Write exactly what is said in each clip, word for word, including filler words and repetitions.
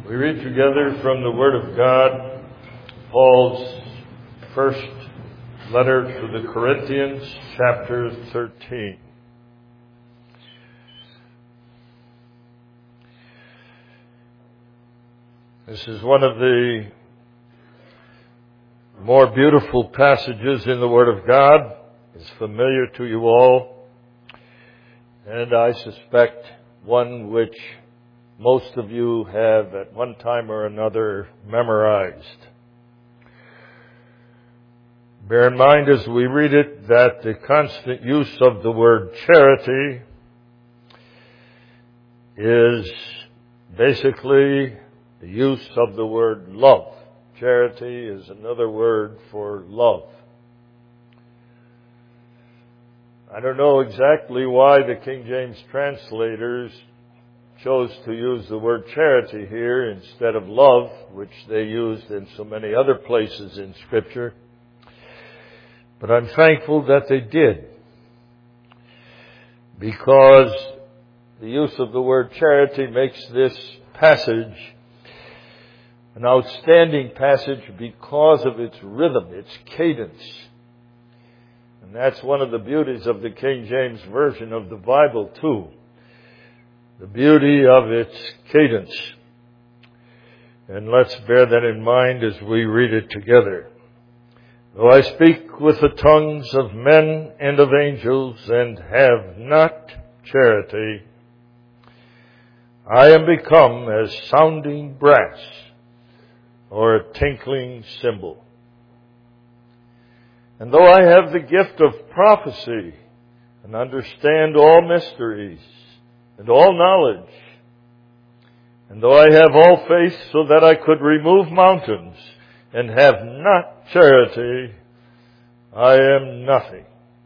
We read together from the Word of God, Paul's first letter to the Corinthians, chapter thirteen. This is one of the more beautiful passages in the Word of God. It's familiar to you all, and I suspect one which most of you have at one time or another memorized. Bear in mind as we read it that the constant use of the word charity is basically the use of the word love. Charity is another word for love. I don't know exactly why the King James translators chose to use the word charity here instead of love, which they used in so many other places in Scripture. But I'm thankful that they did, because the use of the word charity makes this passage an outstanding passage because of its rhythm, its cadence. And that's one of the beauties of the King James Version of the Bible too. The beauty of its cadence. And let's bear that in mind as we read it together. Though I speak with the tongues of men and of angels and have not charity, I am become as sounding brass or a tinkling cymbal. And though I have the gift of prophecy and understand all mysteries and all knowledge, and though I have all faith so that I could remove mountains and have not charity, I am nothing.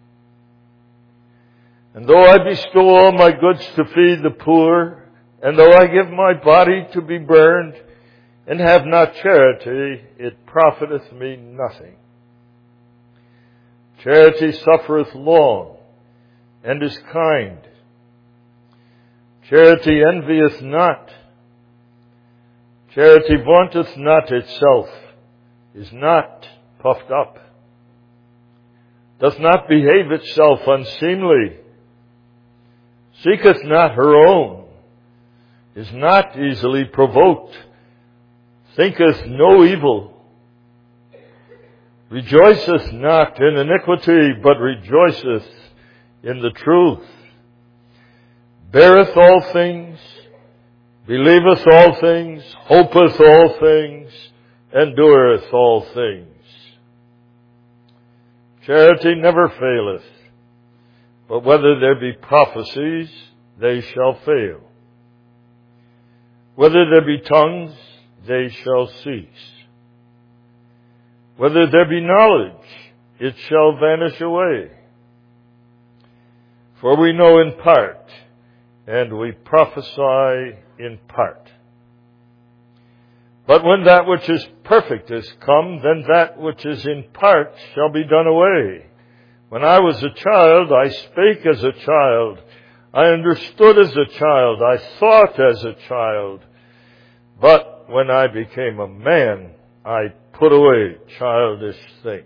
And though I bestow all my goods to feed the poor, and though I give my body to be burned and have not charity, it profiteth me nothing. Charity suffereth long and is kind. Charity envieth not. Charity vaunteth not itself, is not puffed up, doth not behave itself unseemly, seeketh not her own, is not easily provoked, thinketh no evil, rejoiceth not in iniquity, but rejoiceth in the truth, beareth all things, believeth all things, hopeth all things, endureth all things. Charity never faileth, but whether there be prophecies, they shall fail. Whether there be tongues, they shall cease. Whether there be knowledge, it shall vanish away. For we know in part, and we prophesy in part. But when that which is perfect is come, then that which is in part shall be done away. When I was a child, I spake as a child. I understood as a child. I thought as a child. But when I became a man, I put away childish things.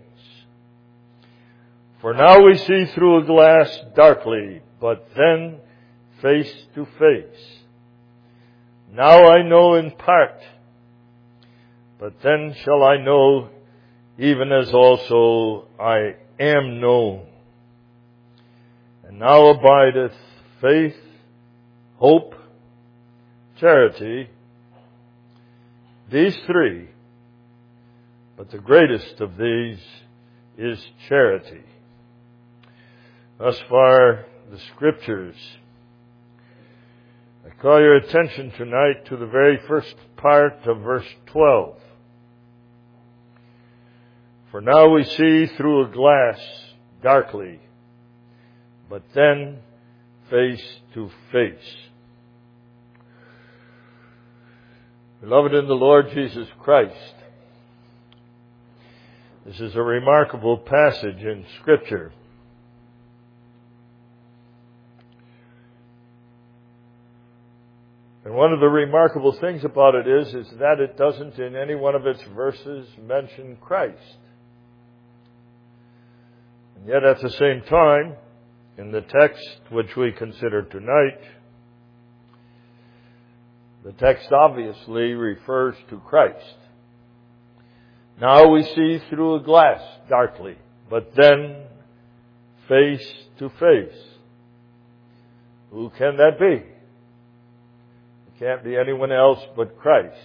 For now we see through a glass darkly, but then face to face. Now I know in part, but then shall I know, even as also I am known. And now abideth faith, hope, charity, these three, but the greatest of these is charity. Thus far, the Scriptures. I call your attention tonight to the very first part of verse twelve. For now we see through a glass darkly, but then face to face. Beloved in the Lord Jesus Christ, this is a remarkable passage in Scripture. And one of the remarkable things about it is, is that it doesn't in any one of its verses mention Christ. And yet at the same time, in the text which we consider tonight, the text obviously refers to Christ. Now we see through a glass darkly, but then face to face. Who can that be? It can't be anyone else but Christ.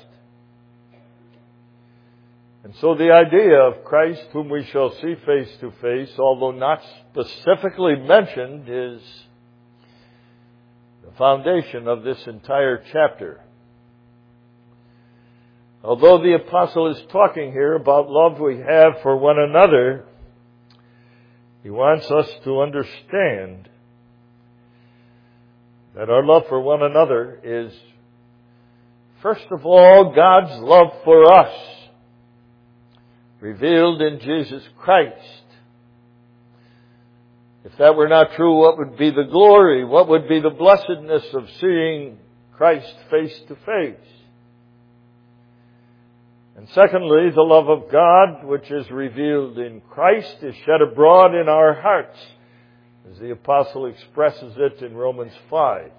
And so the idea of Christ whom we shall see face to face, although not specifically mentioned, is the foundation of this entire chapter. Although the apostle is talking here about love we have for one another, he wants us to understand that our love for one another is, first of all, God's love for us, revealed in Jesus Christ. If that were not true, what would be the glory? What would be the blessedness of seeing Christ face to face? And secondly, the love of God, which is revealed in Christ, is shed abroad in our hearts, as the apostle expresses it in Romans five.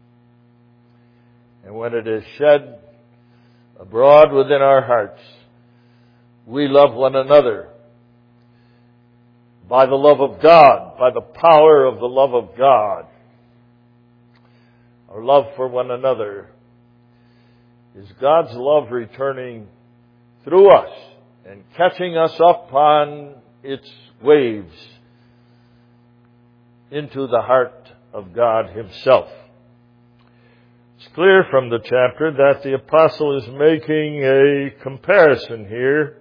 And when it is shed abroad within our hearts, we love one another by the love of God, by the power of the love of God. Our love for one another is God's love returning through us and catching us up on its waves into the heart of God Himself. It's clear from the chapter that the apostle is making a comparison here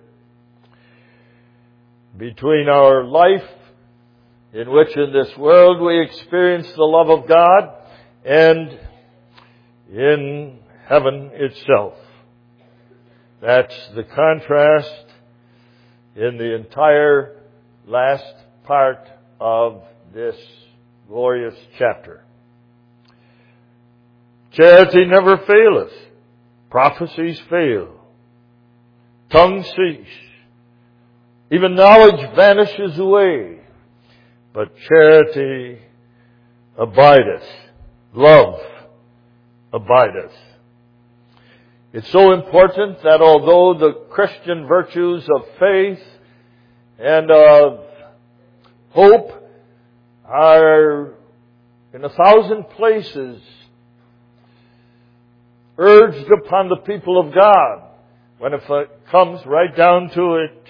between our life, in which in this world we experience the love of God, and in heaven itself. That's the contrast in the entire last part of this glorious chapter. Charity never faileth. Prophecies fail. Tongues cease. Even knowledge vanishes away. But charity abideth. Love abideth. It's so important that although the Christian virtues of faith and of hope are in a thousand places urged upon the people of God, when it comes right down to it,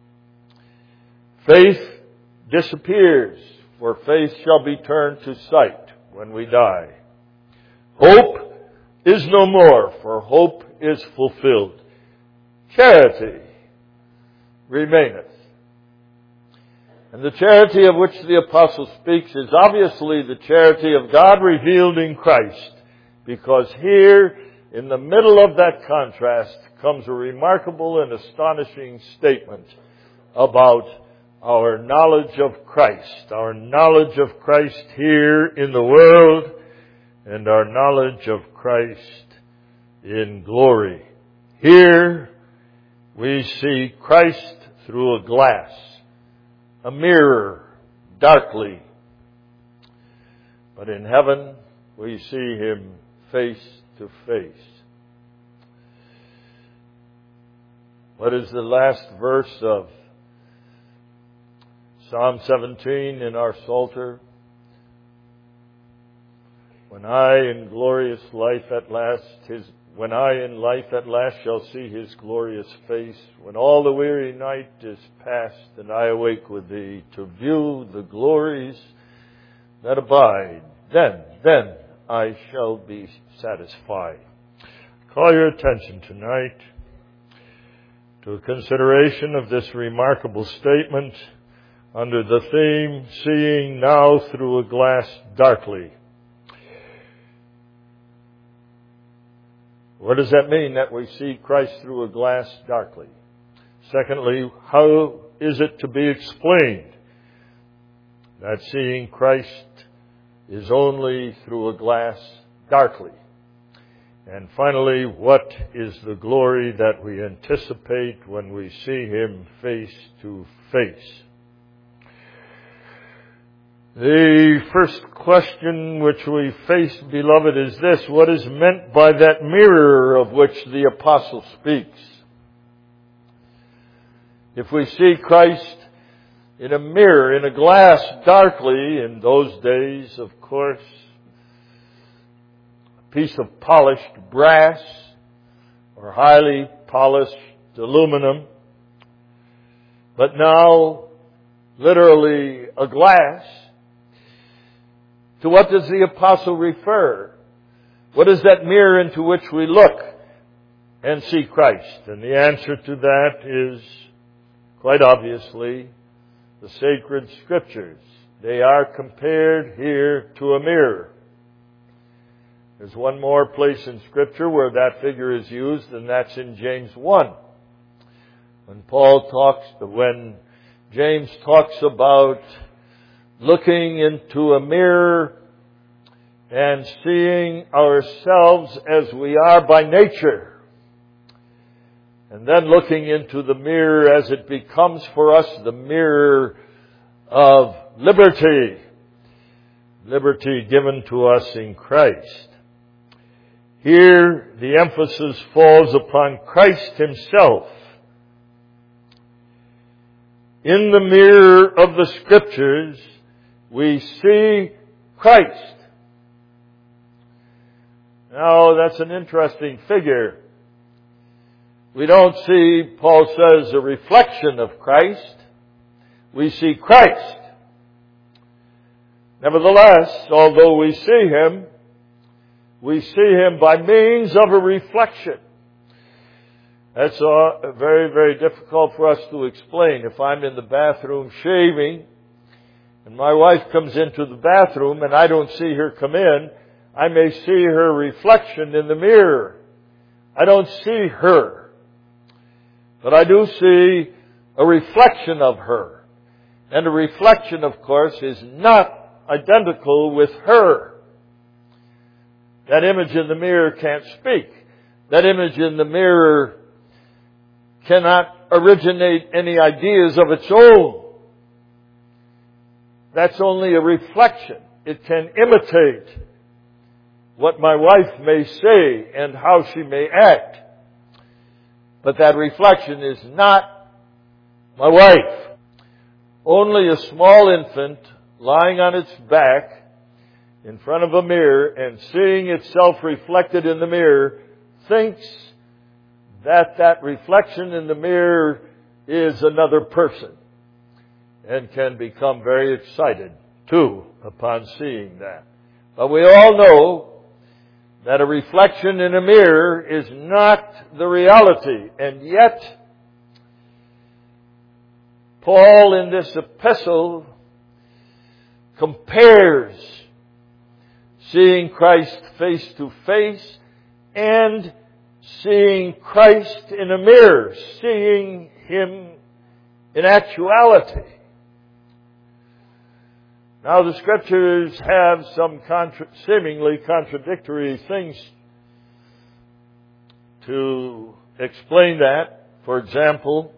faith disappears, for faith shall be turned to sight when we die. Hope is no more, for hope is fulfilled. Charity remaineth. And the charity of which the apostle speaks is obviously the charity of God revealed in Christ, because here, in the middle of that contrast, comes a remarkable and astonishing statement about our knowledge of Christ, our knowledge of Christ here in the world, and our knowledge of Christ in glory. Here we see Christ through a glass, a mirror, darkly. But in heaven we see Him face to face. What is the last verse of Psalm seventeen in our Psalter? When I in glorious life at last, his, when I in life at last shall see His glorious face, when all the weary night is past and I awake with Thee to view the glories that abide, then, then I shall be satisfied. Call your attention tonight to a consideration of this remarkable statement under the theme, Seeing Now Through a Glass Darkly. What does that mean, that we see Christ through a glass darkly? Secondly, how is it to be explained that seeing Christ is only through a glass darkly? And finally, what is the glory that we anticipate when we see Him face to face? The first question which we face, beloved, is this: what is meant by that mirror of which the apostle speaks? If we see Christ in a mirror, in a glass darkly, in those days, of course, a piece of polished brass or highly polished aluminum, but now literally a glass, to what does the apostle refer? What is that mirror into which we look and see Christ? And the answer to that is, quite obviously, the sacred Scriptures. They are compared here to a mirror. There's one more place in Scripture where that figure is used, and that's in James one. When Paul talks, when James talks about looking into a mirror and seeing ourselves as we are by nature, and then looking into the mirror as it becomes for us the mirror of liberty, liberty given to us in Christ. Here, the emphasis falls upon Christ Himself. In the mirror of the Scriptures, we see Christ. Now, that's an interesting figure. We don't see, Paul says, a reflection of Christ. We see Christ. Nevertheless, although we see Him, we see Him by means of a reflection. That's uh, very, very difficult for us to explain. If I'm in the bathroom shaving, and my wife comes into the bathroom and I don't see her come in, I may see her reflection in the mirror. I don't see her. But I do see a reflection of her. And a reflection, of course, is not identical with her. That image in the mirror can't speak. That image in the mirror cannot originate any ideas of its own. That's only a reflection. It can imitate what my wife may say and how she may act. But that reflection is not my wife. Only a small infant lying on its back in front of a mirror and seeing itself reflected in the mirror thinks that that reflection in the mirror is another person, and can become very excited, too, upon seeing that. But we all know that a reflection in a mirror is not the reality. And yet, Paul in this epistle compares seeing Christ face to face and seeing Christ in a mirror, seeing Him in actuality. Now, the Scriptures have some contra- seemingly contradictory things to explain that. For example,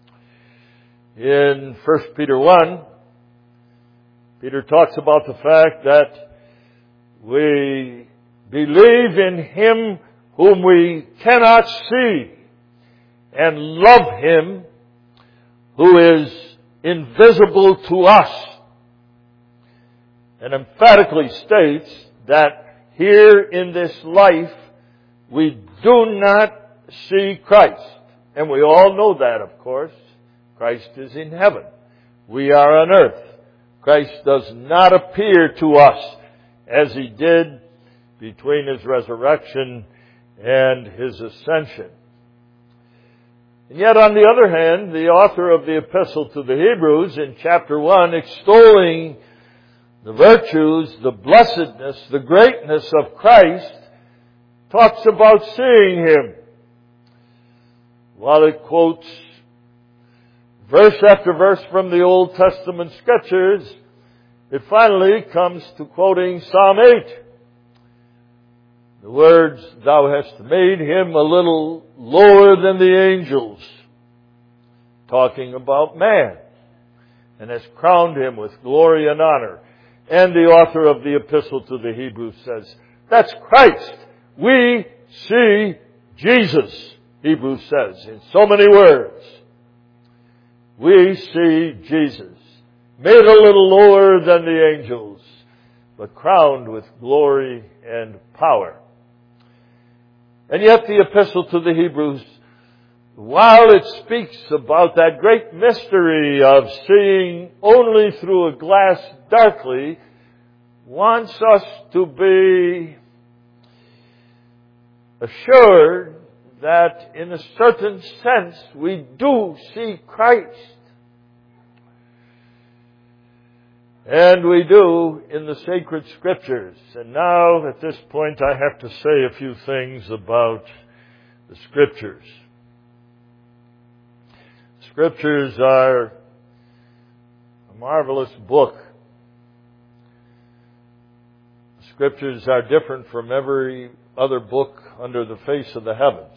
in First Peter one, Peter talks about the fact that we believe in Him whom we cannot see, and love Him who is invisible to us. And emphatically states that here in this life we do not see Christ. And we all know that, of course. Christ is in heaven. We are on earth. Christ does not appear to us as He did between His resurrection and His ascension. And yet, on the other hand, the author of the Epistle to the Hebrews in chapter one, extolling the virtues, the blessedness, the greatness of Christ, talks about seeing Him. While it quotes verse after verse from the Old Testament Scriptures, it finally comes to quoting Psalm eight. The words, thou hast made him a little lower than the angels, talking about man, and has crowned him with glory and honor. And the author of the epistle to the Hebrews says, that's Christ. We see Jesus, Hebrews says, in so many words. We see Jesus, made a little lower than the angels, but crowned with glory and power. And yet the epistle to the Hebrews, while it speaks about that great mystery of seeing only through a glass darkly, wants us to be assured that in a certain sense we do see Christ. And we do in the sacred Scriptures. And now, at this point, I have to say a few things about the Scriptures. Scriptures are a marvelous book. The Scriptures are different from every other book under the face of the heavens.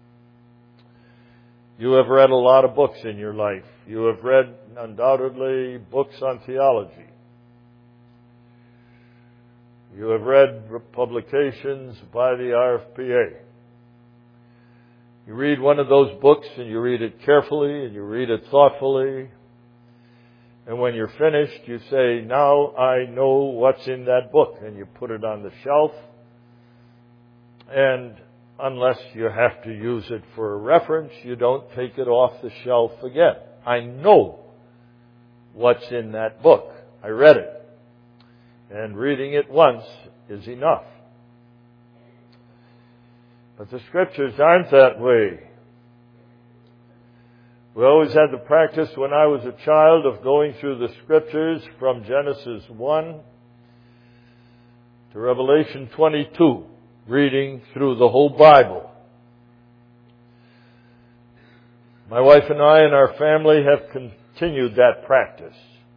You have read a lot of books in your life. You have read, undoubtedly, books on theology. You have read publications by the R F P A. You read one of those books and you read it carefully and you read it thoughtfully. And when you're finished, you say, now I know what's in that book. And you put it on the shelf. And unless you have to use it for a reference, you don't take it off the shelf again. I know what's in that book. I read it. And reading it once is enough. But the Scriptures aren't that way. We always had the practice when I was a child of going through the Scriptures from Genesis one to Revelation twenty-two, reading through the whole Bible. My wife and I and our family have continued that practice.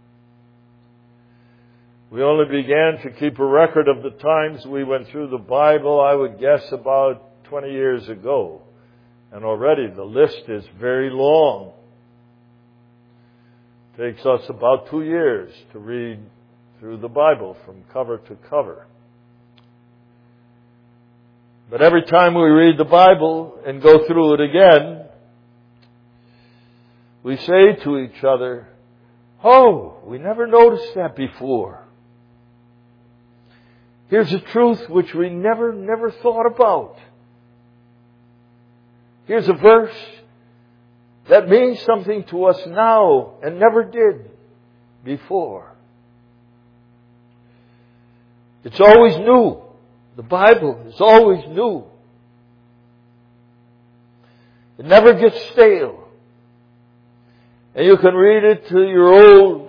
We only began to keep a record of the times we went through the Bible, I would guess, about twenty years ago. And already the list is very long. It takes us about two years to read through the Bible from cover to cover. But every time we read the Bible and go through it again, we say to each other, oh, we never noticed that before. Here's a truth which we never, never thought about. Here's a verse that means something to us now and never did before. It's always new. The Bible is always new. It never gets stale. And you can read it till you're old.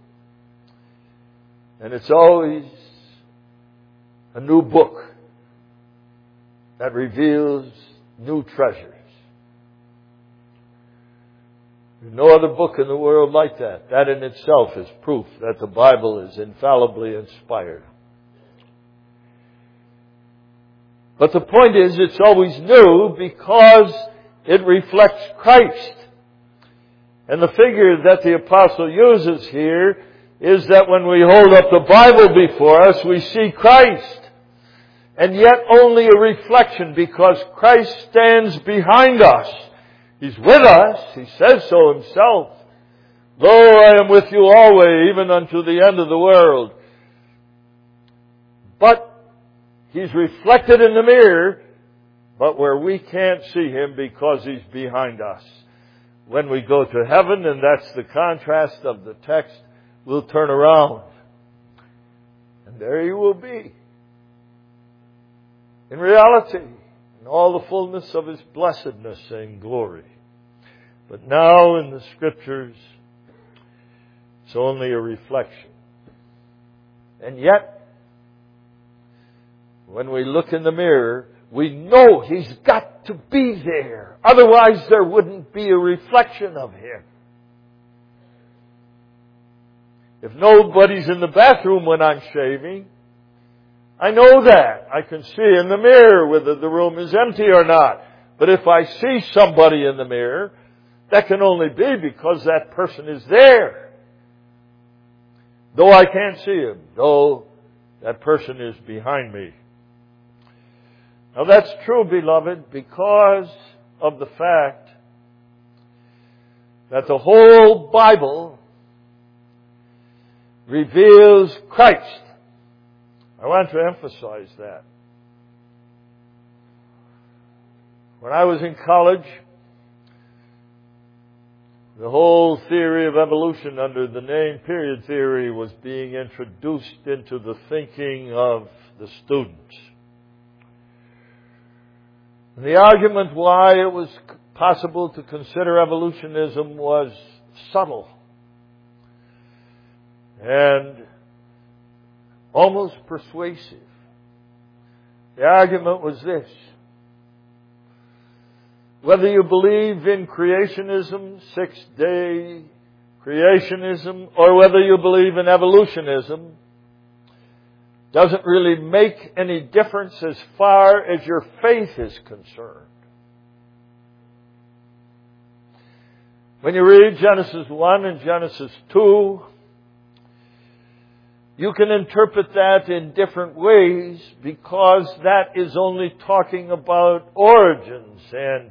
And it's always a new book that reveals new treasures. There's no other book in the world like that. That in itself is proof that the Bible is infallibly inspired. But the point is, it's always new because it reflects Christ. And the figure that the apostle uses here is that when we hold up the Bible before us, we see Christ. And yet only a reflection, because Christ stands behind us. He's with us. He says so himself. Lo, I am with you always, even unto the end of the world. But He's reflected in the mirror, but where we can't see Him because He's behind us. When we go to heaven, and that's the contrast of the text, we'll turn around. And there He will be. In reality, in all the fullness of His blessedness and glory. But now in the Scriptures, it's only a reflection. And yet, when we look in the mirror, we know He's got to be there. Otherwise, there wouldn't be a reflection of Him. If nobody's in the bathroom when I'm shaving, I know that. I can see in the mirror whether the room is empty or not. But if I see somebody in the mirror, that can only be because that person is there. Though I can't see him, though that person is behind me. Now that's true, beloved, because of the fact that the whole Bible reveals Christ. I want to emphasize that. When I was in college, the whole theory of evolution under the name period theory was being introduced into the thinking of the students. And the argument why it was possible to consider evolutionism was subtle and almost persuasive. The argument was this: whether you believe in creationism, six-day creationism, or whether you believe in evolutionism, doesn't really make any difference as far as your faith is concerned. When you read Genesis one and Genesis two, you can interpret that in different ways because that is only talking about origins and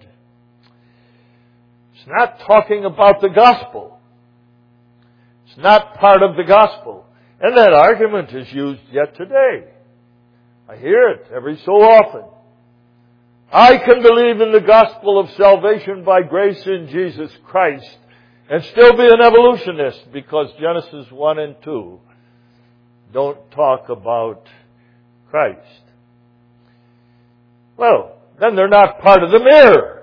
it's not talking about the gospel. It's not part of the gospel. And that argument is used yet today. I hear it every so often. I can believe in the gospel of salvation by grace in Jesus Christ and still be an evolutionist because Genesis one and two don't talk about Christ. Well, then they're not part of the mirror.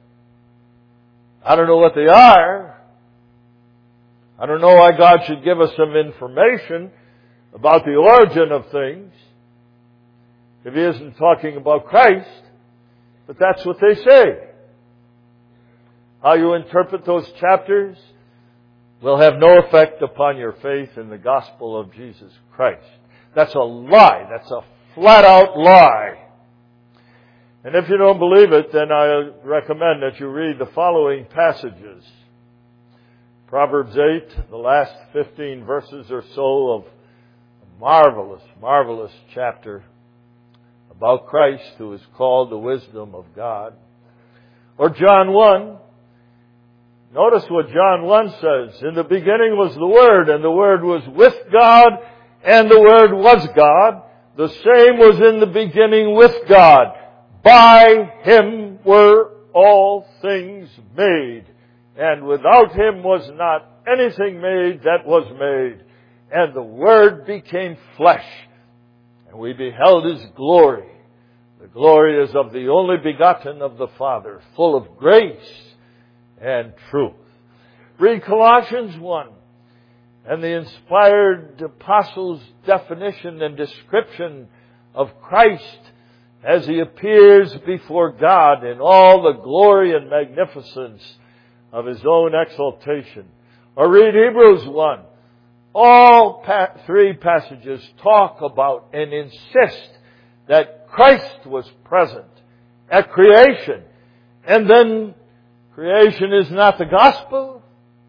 I don't know what they are. I don't know why God should give us some information about the origin of things if He isn't talking about Christ. But that's what they say. How you interpret those chapters will have no effect upon your faith in the gospel of Jesus Christ. That's a lie. That's a flat-out lie. And if you don't believe it, then I recommend that you read the following passages. Proverbs eight, the last fifteen verses or so of a marvelous, marvelous chapter about Christ, who is called the wisdom of God. Or John one. Notice what John one says. In the beginning was the Word, and the Word was with God, and the Word was God. The same was in the beginning with God. By Him were all things made, and without Him was not anything made that was made. And the Word became flesh, and we beheld His glory. The glory is of the only begotten of the Father, full of grace and truth. Read Colossians one, and the inspired apostles' definition and description of Christ as He appears before God in all the glory and magnificence of His own exaltation. Or read Hebrews one. All pa- three passages talk about and insist that Christ was present at creation. And then creation is not the gospel?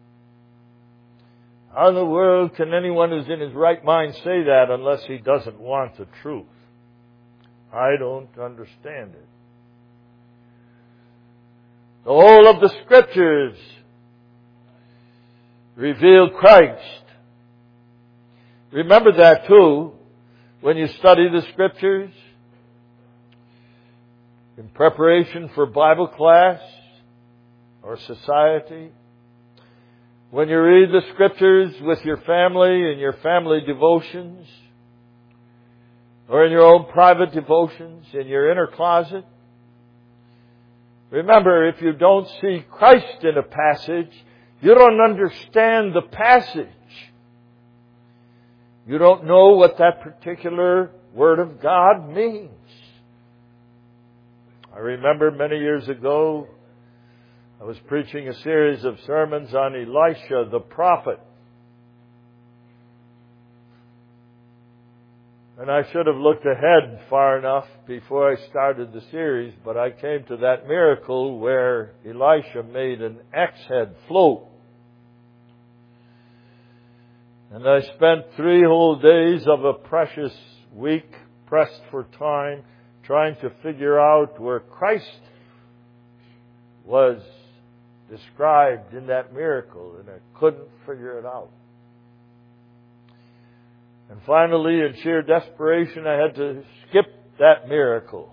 How in the world can anyone who's in his right mind say that unless he doesn't want the truth? I don't understand it. The whole of the Scriptures reveal Christ. Remember that too when you study the Scriptures in preparation for Bible class or society. When you read the Scriptures with your family in your family devotions, or in your own private devotions, in your inner closet. Remember, if you don't see Christ in a passage, you don't understand the passage. You don't know what that particular Word of God means. I remember many years ago, I was preaching a series of sermons on Elisha the prophet. And I should have looked ahead far enough before I started the series, but I came to that miracle where Elisha made an axe head float. And I spent three whole days of a precious week, pressed for time, trying to figure out where Christ was described in that miracle, and I couldn't figure it out. And finally, in sheer desperation, I had to skip that miracle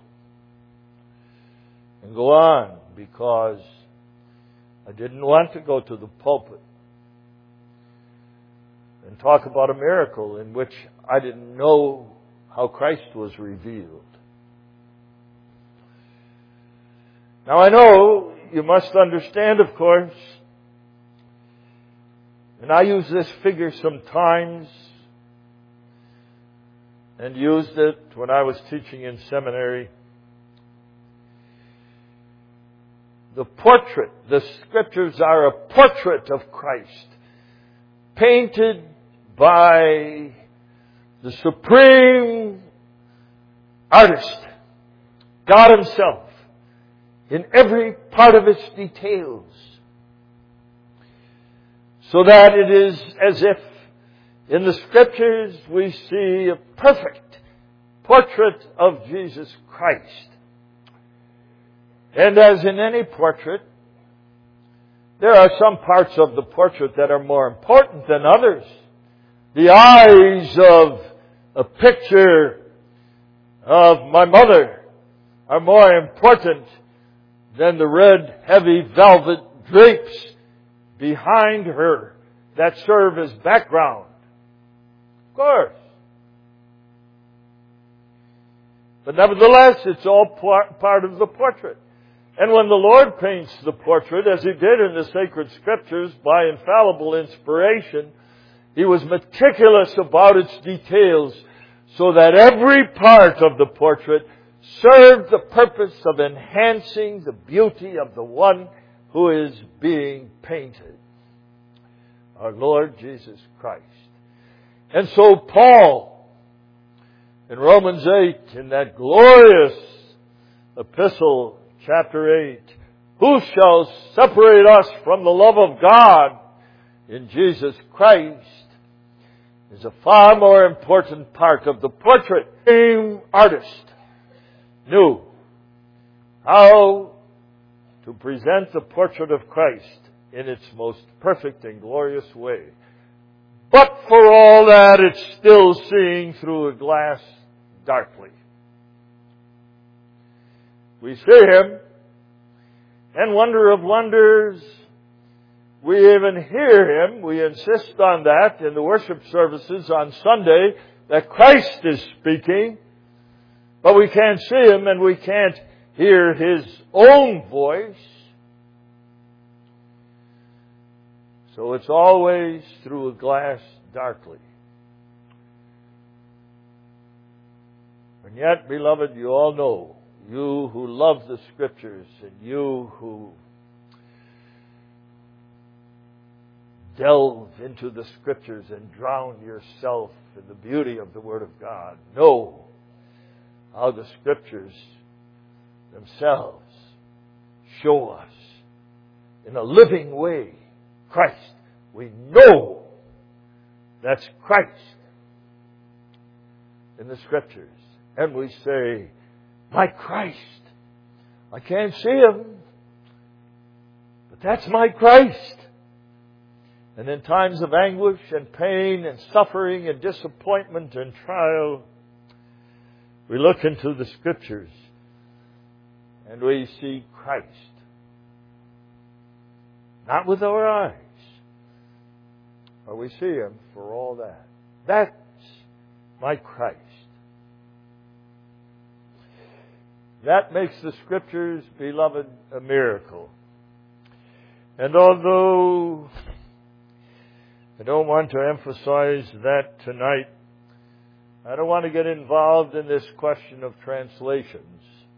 and go on, because I didn't want to go to the pulpit and talk about a miracle in which I didn't know how Christ was revealed. Now, I know you must understand, of course, and I use this figure sometimes, and used it when I was teaching in seminary. The portrait, the Scriptures are a portrait of Christ, painted by the supreme artist, God Himself, in every part of its details, so that it is as if in the Scriptures we see a perfect portrait of Jesus Christ. And as in any portrait, there are some parts of the portrait that are more important than others. The eyes of a picture of my mother are more important than the red, heavy velvet drapes behind her that serve as background. Of course. But nevertheless, it's all part of the portrait. And when the Lord paints the portrait, as He did in the sacred Scriptures by infallible inspiration, He was meticulous about its details so that every part of the portrait served the purpose of enhancing the beauty of the one who is being painted, our Lord Jesus Christ. And so Paul, in Romans eight, in that glorious epistle, chapter eight, who shall separate us from the love of God in Jesus Christ, is a far more important part of the portrait. The same artist knew how to present the portrait of Christ in its most perfect and glorious way. But for all that, it's still seeing through a glass darkly. We see Him, and wonder of wonders, we even hear Him. We insist on that in the worship services on Sunday, that Christ is speaking, but we can't see Him and we can't hear His own voice. So it's always through a glass darkly. And yet, beloved, you all know, you who love the Scriptures and you who delve into the Scriptures and drown yourself in the beauty of the Word of God, know how the Scriptures themselves show us in a living way Christ. We know that's Christ in the Scriptures. And we say, my Christ. I can't see Him, but that's my Christ. And in times of anguish and pain and suffering and disappointment and trial, we look into the Scriptures and we see Christ. Not with our eyes, but we see Him for all that. That's my Christ. That makes the Scriptures, beloved, a miracle. And although I don't want to emphasize that tonight, I don't want to get involved in this question of translations.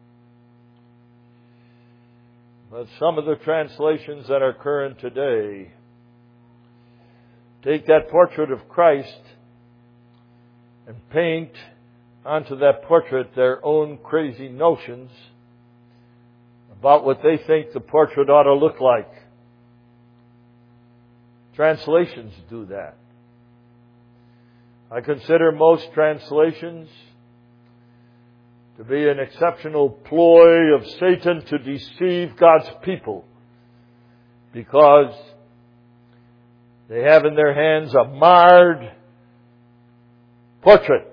But some of the translations that are current today take that portrait of Christ and paint onto that portrait their own crazy notions about what they think the portrait ought to look like. Translations do that. I consider most translations to be an exceptional ploy of Satan to deceive God's people, because they have in their hands a marred portrait.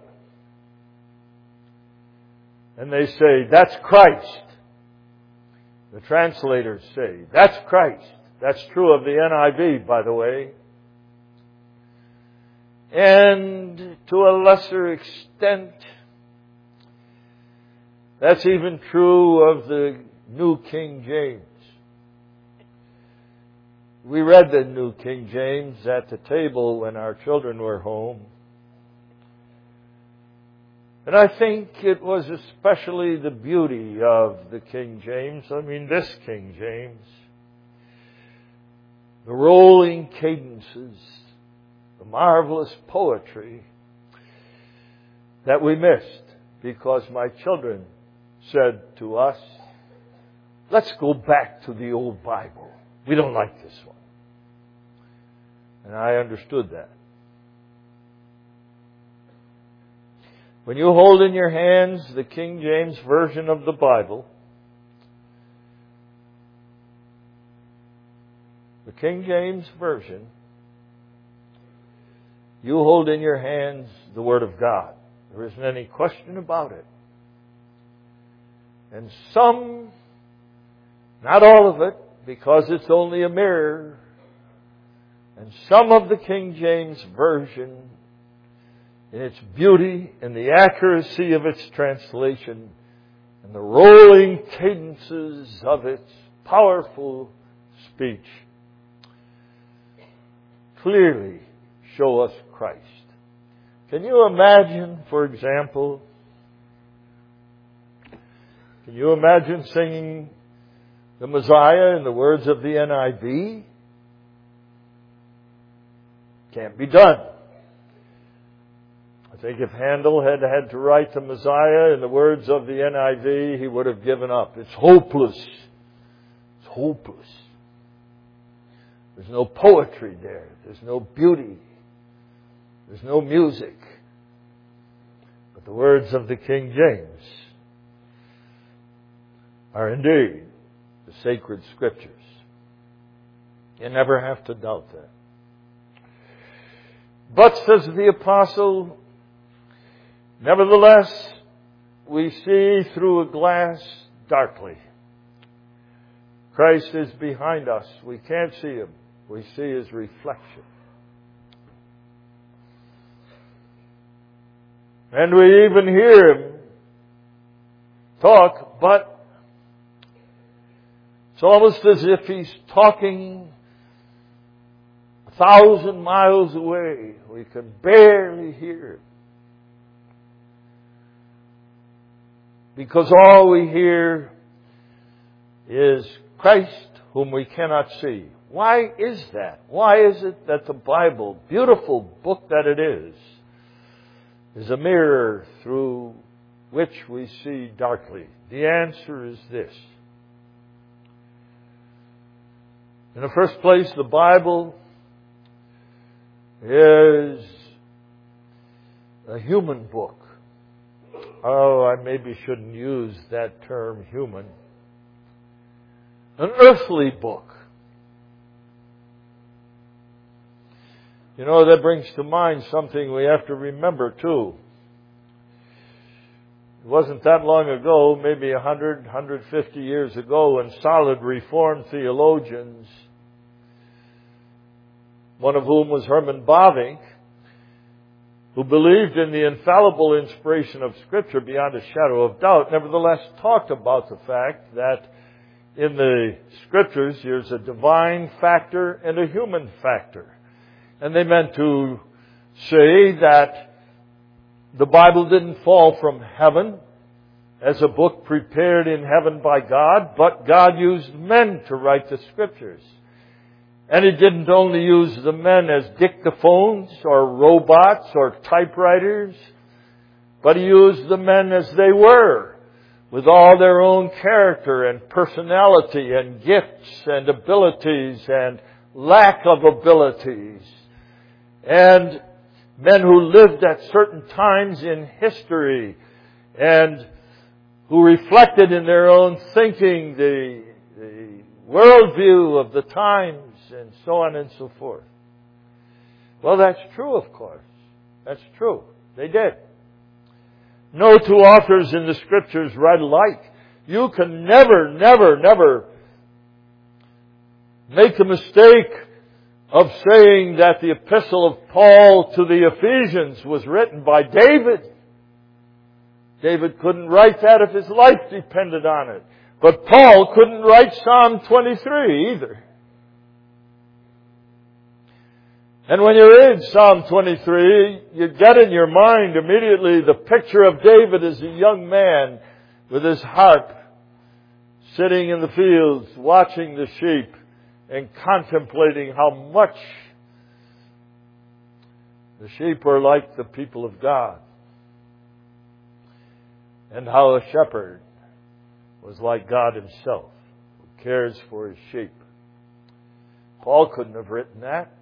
And they say, that's Christ. The translators say, that's Christ. That's true of the N I V, by the way. And to a lesser extent, that's even true of the New King James. We read the New King James at the table when our children were home. And I think it was especially the beauty of the King James, I mean this King James, the rolling cadences, the marvelous poetry that we missed because my children said to us, let's go back to the old Bible. We don't like this one. And I understood that. When you hold in your hands the King James Version of the Bible, the King James Version, you hold in your hands the Word of God. There isn't any question about it. And some, not all of it, because it's only a mirror, and some of the King James Version, in its beauty and the accuracy of its translation and the rolling cadences of its powerful speech, clearly show us Christ. Can you imagine, for example, can you imagine singing the Messiah in the words of the N I V? Can't be done. I think if Handel had had to write the Messiah in the words of the N I V, he would have given up. It's hopeless. It's hopeless. There's no poetry there. There's no beauty. There's no music. But the words of the King James are indeed the sacred Scriptures. You never have to doubt that. But, says the Apostle, nevertheless, we see through a glass darkly. Christ is behind us. We can't see Him. We see His reflection. And we even hear Him talk, but it's almost as if He's talking a thousand miles away. We can barely hear Him. Because all we hear is Christ whom we cannot see. Why is that? Why is it that the Bible, beautiful book that it is, is a mirror through which we see darkly? The answer is this. In the first place, the Bible is a human book. Oh, I maybe shouldn't use that term, human. An earthly book. You know, that brings to mind something we have to remember too. It wasn't that long ago, maybe one hundred, one hundred fifty years ago, when solid Reformed theologians, one of whom was Herman Bavinck, who believed in the infallible inspiration of Scripture beyond a shadow of doubt, nevertheless talked about the fact that in the Scriptures there's a divine factor and a human factor. And they meant to say that the Bible didn't fall from heaven as a book prepared in heaven by God, but God used men to write the Scriptures. And He didn't only use the men as dictaphones or robots or typewriters but He used the men as they were, with all their own character and personality and gifts and abilities and lack of abilities. And men who lived at certain times in history and who reflected in their own thinking the, the worldview of the times and so on and so forth. Well, that's true, of course. That's true. They did. No two authors in the Scriptures write alike. You can never, never, never make the mistake of saying that the epistle of Paul to the Ephesians was written by David. David couldn't write that if his life depended on it. But Paul couldn't write Psalm twenty-three either. And when you read Psalm twenty-three, you get in your mind immediately the picture of David as a young man with his harp, sitting in the fields, watching the sheep, and contemplating how much the sheep are like the people of God, and how a shepherd was like God Himself, who cares for His sheep. Paul couldn't have written that.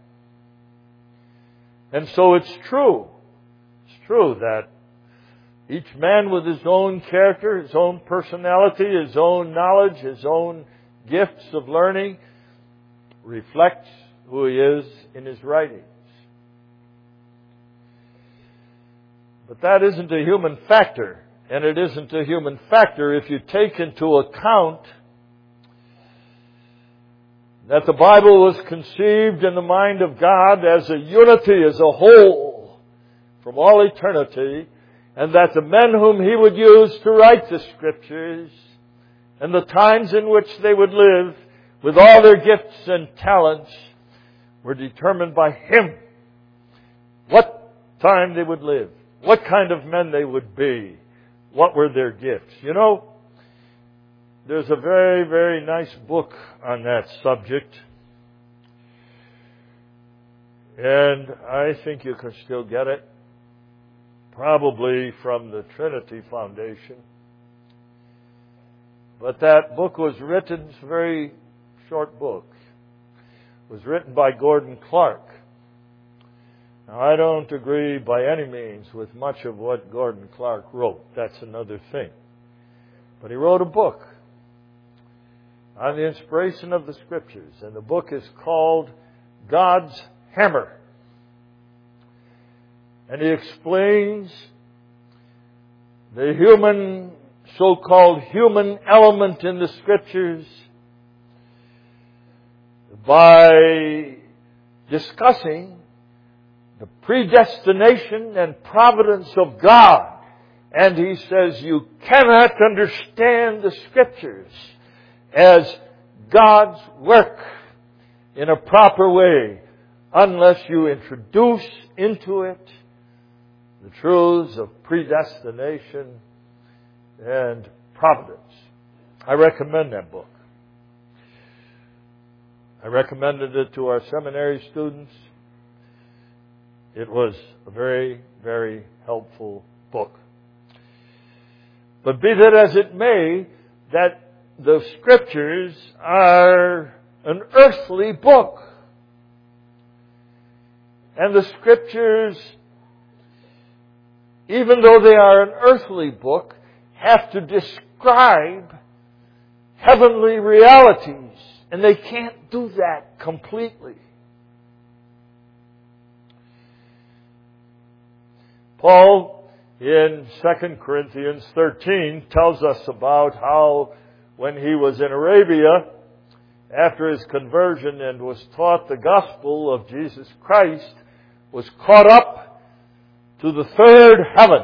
And so it's true. It's true that each man with his own character, his own personality, his own knowledge, his own gifts of learning reflects who he is in his writings. But that isn't a human factor. And it isn't a human factor if you take into account that the Bible was conceived in the mind of God as a unity, as a whole, from all eternity, and that the men whom He would use to write the Scriptures and the times in which they would live with all their gifts and talents were determined by Him. What time they would live, what kind of men they would be, what were their gifts. You know, there's a very, very nice book on that subject. And I think you can still get it. Probably from the Trinity Foundation. But that book was written, it's a very short book. It was written by Gordon Clark. Now, I don't agree by any means with much of what Gordon Clark wrote. That's another thing. But he wrote a book on the inspiration of the Scriptures. And the book is called God's Hammer. And he explains the human, so-called human element in the Scriptures by discussing the predestination and providence of God. And he says you cannot understand the Scriptures as God's work in a proper way unless you introduce into it the truths of predestination and providence. I recommend that book. I recommended it to our seminary students. It was a very, very helpful book. But be that as it may, that the Scriptures are an earthly book. And the Scriptures, even though they are an earthly book, have to describe heavenly realities. And they can't do that completely. Paul, in Second Corinthians thirteen, tells us about how when he was in Arabia, after his conversion and was taught the gospel of Jesus Christ, was caught up to the third heaven.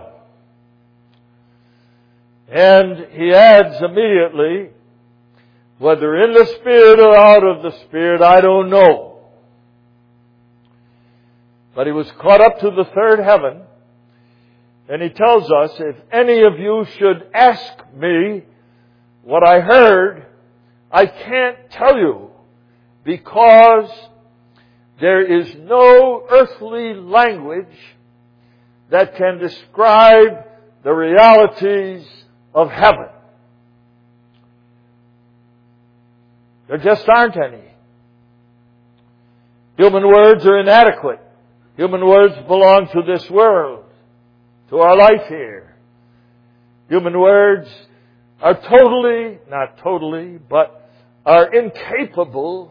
And he adds immediately, whether in the Spirit or out of the Spirit, I don't know. But he was caught up to the third heaven. And he tells us, if any of you should ask me what I heard, I can't tell you, because there is no earthly language that can describe the realities of heaven. There just aren't any. Human words are inadequate. Human words belong to this world, to our life here. Human words are totally, not totally, but are incapable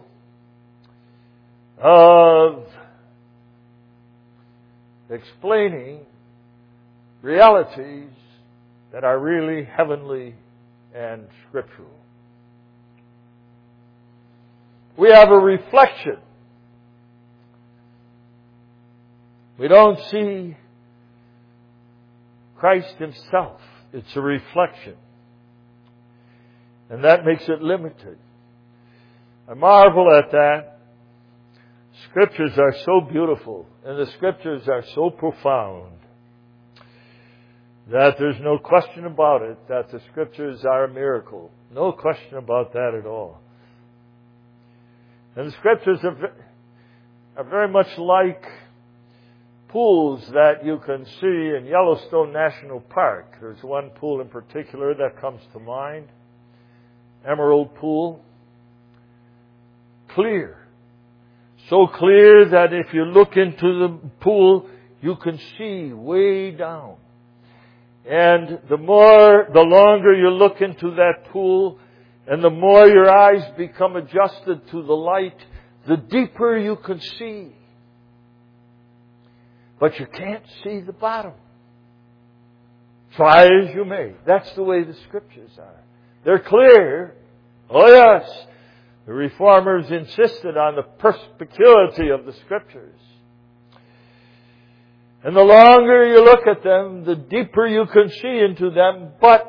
of explaining realities that are really heavenly and scriptural. We have a reflection. We don't see Christ Himself. It's a reflection. And that makes it limited. I marvel at that. Scriptures are so beautiful, and the Scriptures are so profound, that there's no question about it, that the Scriptures are a miracle. No question about that at all. And the Scriptures are, are very much like pools that you can see in Yellowstone National Park. There's one pool in particular that comes to mind. Emerald Pool. Clear. So clear that if you look into the pool, you can see way down. And the more, the longer you look into that pool, and the more your eyes become adjusted to the light, the deeper you can see. But you can't see the bottom. Try as you may. That's the way the Scriptures are. They're clear. Oh yes. The Reformers insisted on the perspicuity of the Scriptures. And the longer you look at them, the deeper you can see into them, but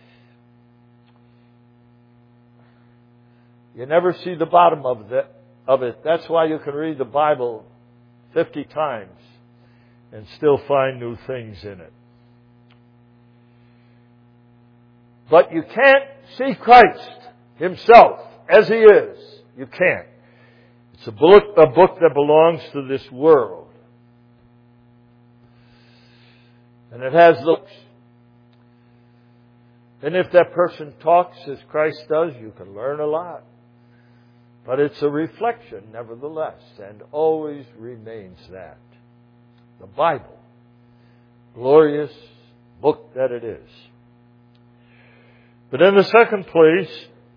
you never see the bottom of it. Of it. That's why you can read the Bible fifty times and still find new things in it. But you can't see Christ Himself as He is. You can't. It's a book, a book that belongs to this world. And it has looks. And if that person talks as Christ does, you can learn a lot. But it's a reflection, nevertheless, and always remains that. The Bible. Glorious book that it is. But in the second place,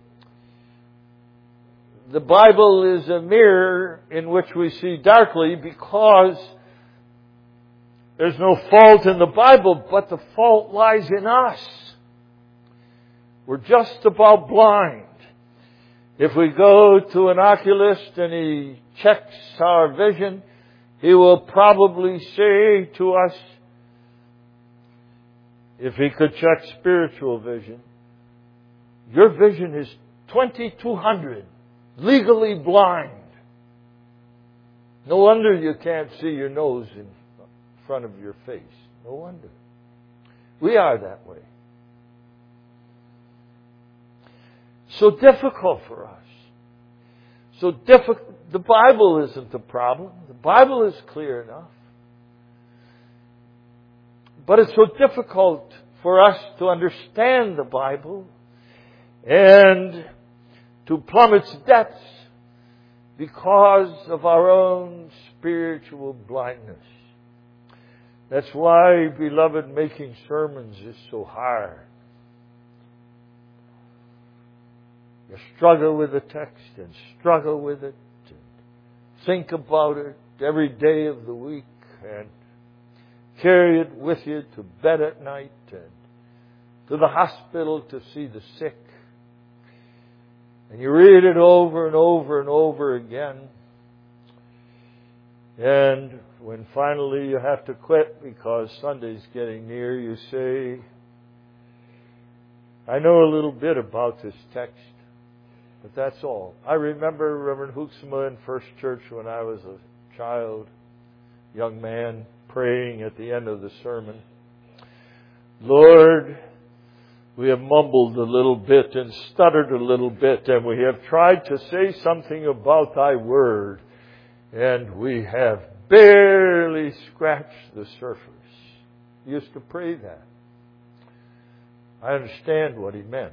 the Bible is a mirror in which we see darkly because there's no fault in the Bible, but the fault lies in us. We're just about blind. If we go to an oculist and he checks our vision, he will probably say to us, if he could check spiritual vision, your vision is twenty-two hundred, legally blind. No wonder you can't see your nose in front of your face. No wonder. We are that way. So difficult for us. So difficult. The Bible isn't the problem. The Bible is clear enough. But it's so difficult for us to understand the Bible and to plumb its depths because of our own spiritual blindness. That's why, beloved, making sermons is so hard. You struggle with the text and struggle with it and think about it every day of the week and carry it with you to bed at night and to the hospital to see the sick. And you read it over and over and over again. And when finally you have to quit because Sunday's getting near, you say, I know a little bit about this text, but that's all. I remember Reverend Hoeksema in First Church when I was a child, young man, praying at the end of the sermon, Lord, we have mumbled a little bit and stuttered a little bit, and we have tried to say something about Thy Word, and we have barely scratched the surface. He used to pray that. I understand what he meant.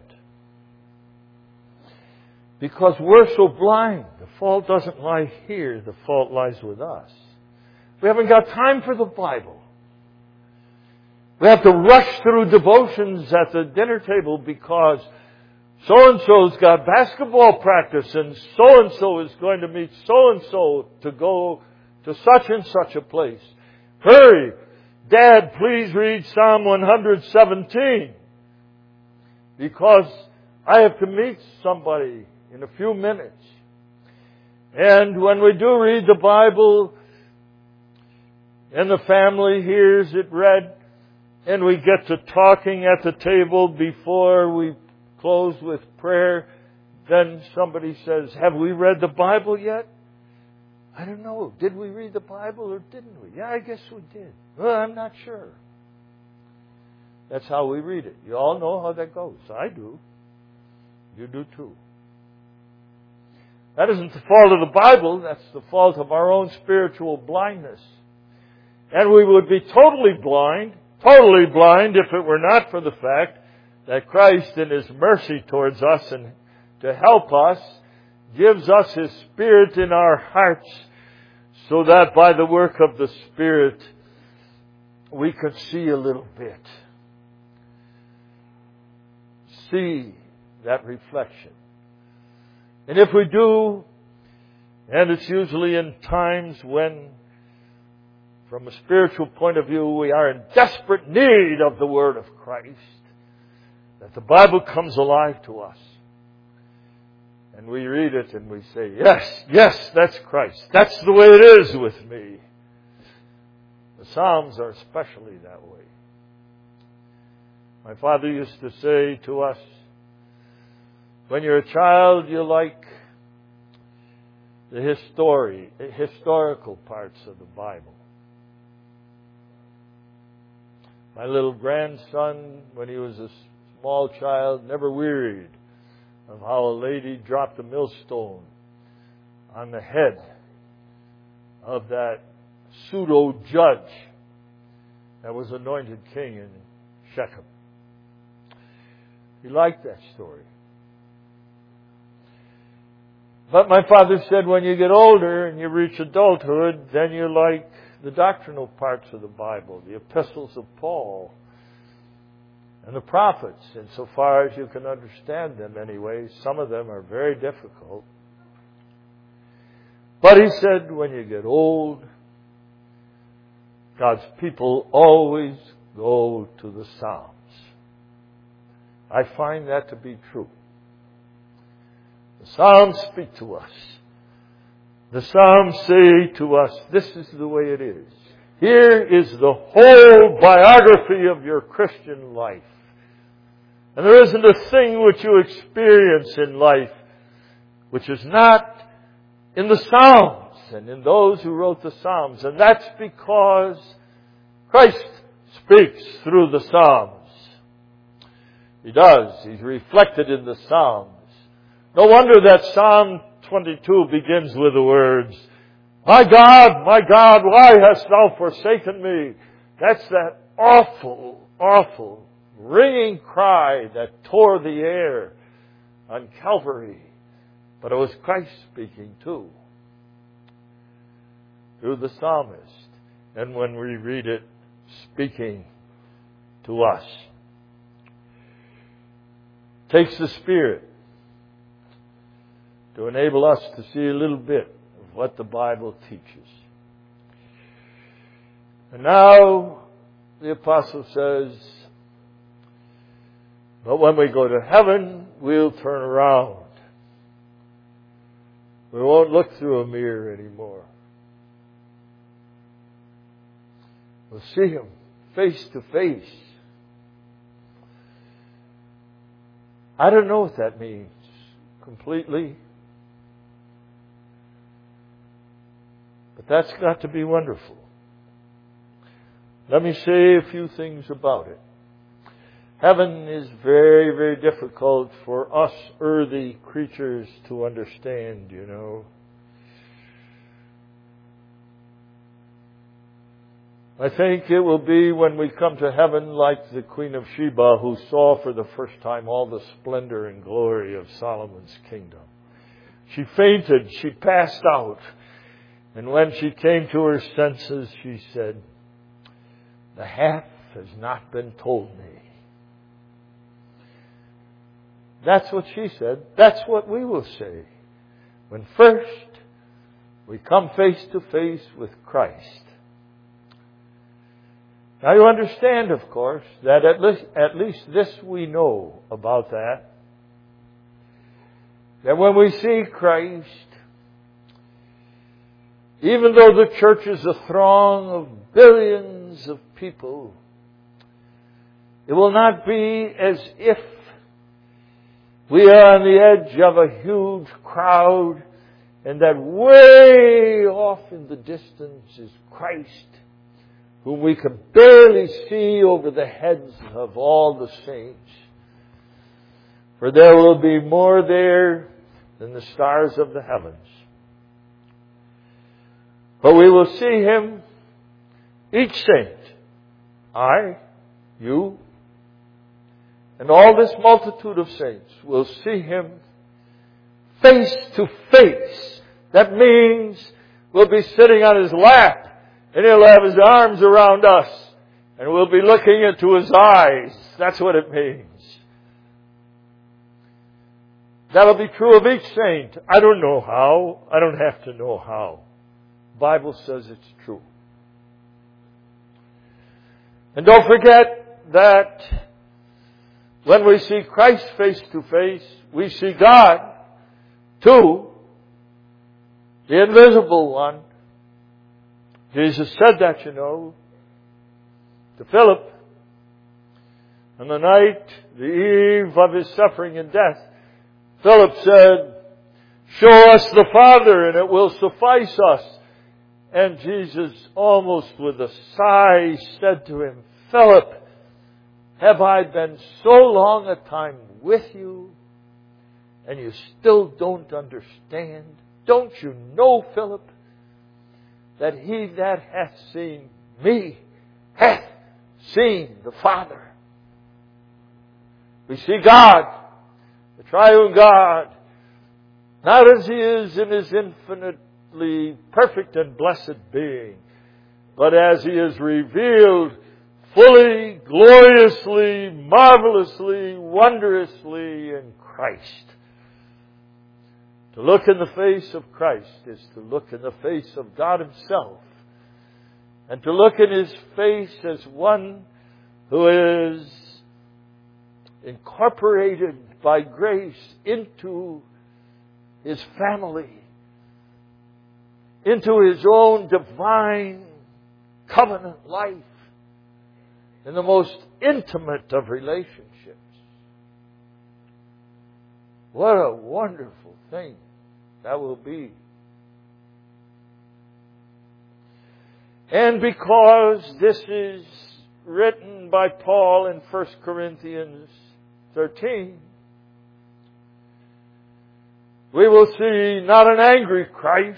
Because we're so blind. The fault doesn't lie here. The fault lies with us. We haven't got time for the Bible. We have to rush through devotions at the dinner table because so-and-so's got basketball practice and so-and-so is going to meet so-and-so to go to such and such a place. Hurry! Dad, please read Psalm one seventeen. Because I have to meet somebody in a few minutes. And when we do read the Bible and the family hears it read, and we get to talking at the table before we close with prayer, then somebody says, have we read the Bible yet? I don't know. Did we read the Bible or didn't we? Yeah, I guess we did. Well, I'm not sure. That's how we read it. You all know how that goes. I do. You do too. That isn't the fault of the Bible. That's the fault of our own spiritual blindness. And we would be totally blind, totally blind if it were not for the fact that Christ in His mercy towards us and to help us gives us His Spirit in our hearts so that by the work of the Spirit we can see a little bit. See that reflection. And if we do, and it's usually in times when, from a spiritual point of view, we are in desperate need of the Word of Christ, that the Bible comes alive to us. And we read it and we say, yes, yes, that's Christ. That's the way it is with me. The Psalms are especially that way. My father used to say to us, when you're a child, you like the histori- historical parts of the Bible. My little grandson, when he was a small child, never wearied of how a lady dropped a millstone on the head of that pseudo-judge that was anointed king in Shechem. He liked that story. But my father said when you get older and you reach adulthood, then you like the doctrinal parts of the Bible, the epistles of Paul and the prophets, insofar as you can understand them anyway. Some of them are very difficult. But he said when you get old, God's people always go to the Psalms. I find that to be true. The Psalms speak to us. The Psalms say to us, this is the way it is. Here is the whole biography of your Christian life. And there isn't a thing which you experience in life which is not in the Psalms and in those who wrote the Psalms. And that's because Christ speaks through the Psalms. He does. He's reflected in the Psalms. No wonder that Psalm twenty-two begins with the words, my God, my God, why hast thou forsaken me? That's that awful, awful, ringing cry that tore the air on Calvary. But it was Christ speaking too, through the psalmist. And when we read it, speaking to us. Takes the Spirit to enable us to see a little bit of what the Bible teaches. And now the apostle says, but when we go to heaven, we'll turn around. We won't look through a mirror anymore. We'll see Him face to face. I don't know what that means completely. But that's got to be wonderful. Let me say a few things about it. Heaven is very, very difficult for us earthly creatures to understand, you know. I think it will be when we come to heaven like the Queen of Sheba, who saw for the first time all the splendor and glory of Solomon's kingdom. She fainted, she passed out, and when she came to her senses, she said, "The half has not been told me." That's what she said. That's what we will say when first we come face to face with Christ. Now you understand, of course, that at least, at least this we know about that. That when we see Christ, even though the church is a throng of billions of people, it will not be as if we are on the edge of a huge crowd and that way off in the distance is Christ, whom we can barely see over the heads of all the saints. For there will be more there than the stars of the heavens. But we will see Him, each saint, I, you, and all this multitude of saints will see Him face to face. That means we'll be sitting on His lap, and He'll have His arms around us, and we'll be looking into His eyes. That's what it means. That'll be true of each saint. I don't know how. I don't have to know how. The Bible says it's true. And don't forget that when we see Christ face to face, we see God too, the invisible one. Jesus said that, you know, to Philip on the night, the eve of His suffering and death. Philip said, "Show us the Father and it will suffice us." And Jesus, almost with a sigh, said to him, "Philip, have I been so long a time with you and you still don't understand? Don't you know, Philip, that he that hath seen me hath seen the Father?" We see God, the triune God, not as He is in His infinitely perfect and blessed being, but as He is revealed fully, gloriously, marvelously, wondrously in Christ. To look in the face of Christ is to look in the face of God Himself. And to look in His face as one who is incorporated by grace into His family, into His own divine covenant life, in the most intimate of relationships. What a wonderful thing that will be. And because this is written by Paul in First Corinthians thirteen, we will see not an angry Christ,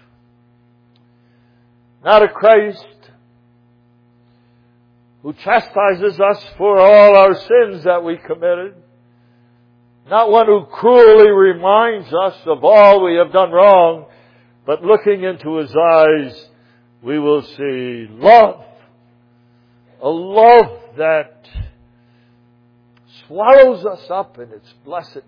not a Christ who chastises us for all our sins that we committed, not one who cruelly reminds us of all we have done wrong, but looking into His eyes, we will see love, a love that swallows us up in its blessedness.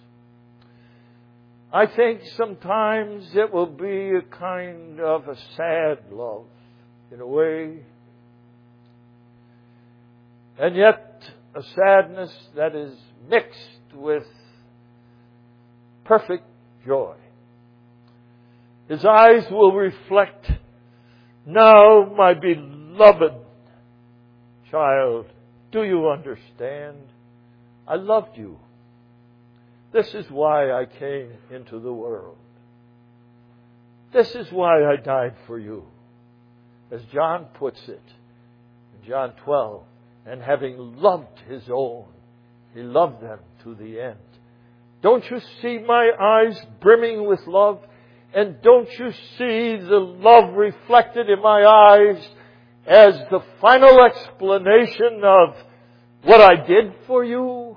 I think sometimes it will be a kind of a sad love, in a way, and yet a sadness that is mixed with perfect joy. His eyes will reflect, "Now, my beloved child, do you understand? I loved you. This is why I came into the world. This is why I died for you." As John puts it in John twelve, "And having loved His own, He loved them to the end." Don't you see my eyes brimming with love? And don't you see the love reflected in my eyes as the final explanation of what I did for you?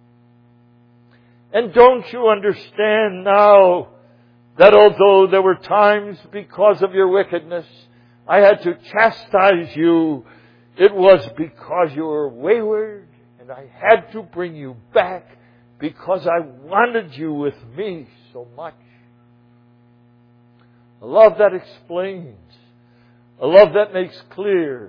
And don't you understand now that although there were times because of your wickedness I had to chastise you, it was because you were wayward, and I had to bring you back because I wanted you with me so much. A love that explains, a love that makes clear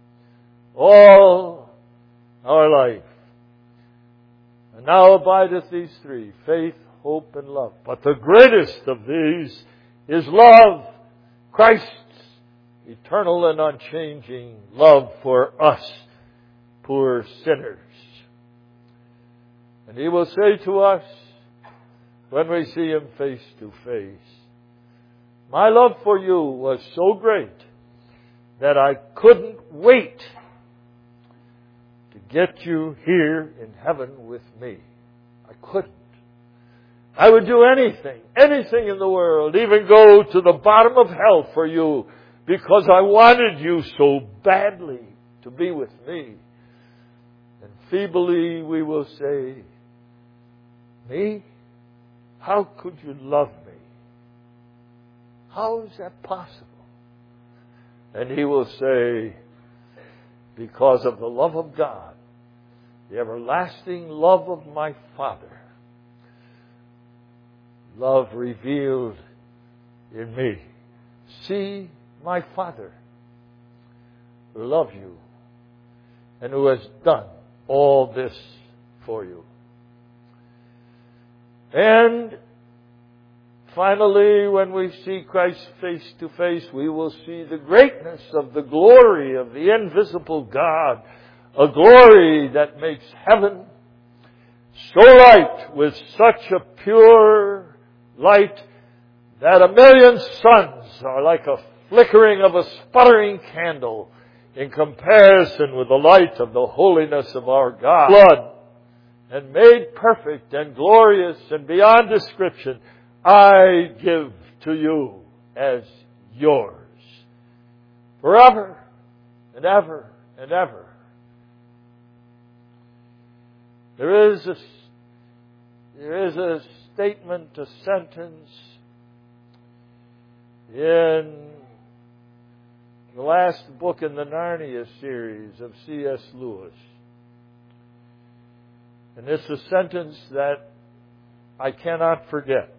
all our life. And now abideth these three, faith, hope, and love. But the greatest of these is love, Christ's eternal and unchanging love for us, poor sinners. And He will say to us, when we see Him face to face, my love for you was so great that I couldn't wait to get you here in heaven with me. I couldn't. I would do anything, anything in the world, even go to the bottom of hell for you, because I wanted you so badly to be with me. And feebly we will say, me? How could you love me? How is that possible? And He will say, because of the love of God, the everlasting love of my Father, love revealed in me. See my Father, who loves you and who has done all this for you. And finally, when we see Christ face to face, we will see the greatness of the glory of the invisible God, a glory that makes heaven so light, with such a pure light, that a million suns are like a flickering of a sputtering candle in comparison with the light of the holiness of our God. Blood, and made perfect and glorious and beyond description, I give to you as yours, forever and ever and ever. There is a, there is a statement, a sentence in the last book in the Narnia series of C S Lewis. And it's a sentence that I cannot forget.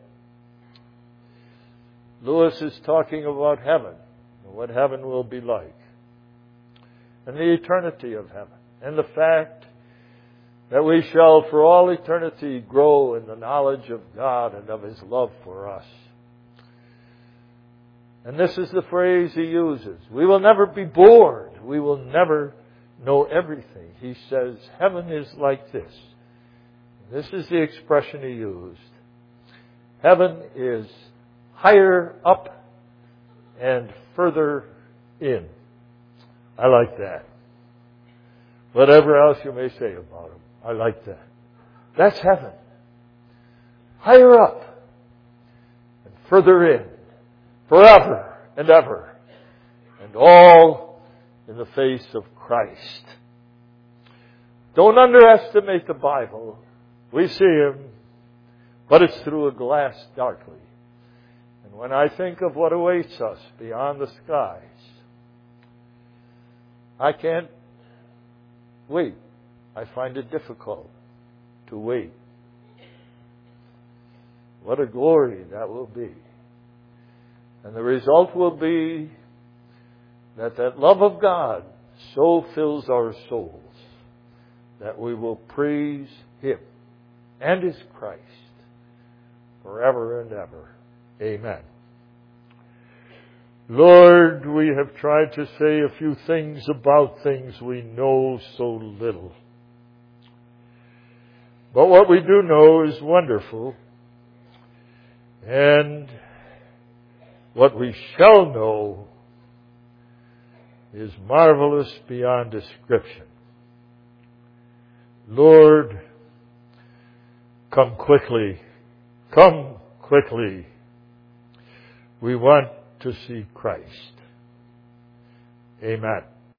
Lewis is talking about heaven, and what heaven will be like, and the eternity of heaven, and the fact that we shall for all eternity grow in the knowledge of God and of His love for us. And this is the phrase he uses. We will never be bored. We will never know everything. He says, heaven is like this. This is the expression he used. Heaven is higher up and further in. I like that. Whatever else you may say about him, I like that. That's heaven. Higher up and further in. Forever and ever. And all in the face of Christ. Don't underestimate the Bible. We see Him, but it's through a glass darkly. And when I think of what awaits us beyond the skies, I can't wait. I find it difficult to wait. What a glory that will be. And the result will be that that love of God so fills our souls that we will praise Him and His Christ forever and ever. Amen. Lord, we have tried to say a few things about things we know so little. But what we do know is wonderful. And what we shall know is marvelous beyond description. Lord, come quickly. Come quickly. We want to see Christ. Amen.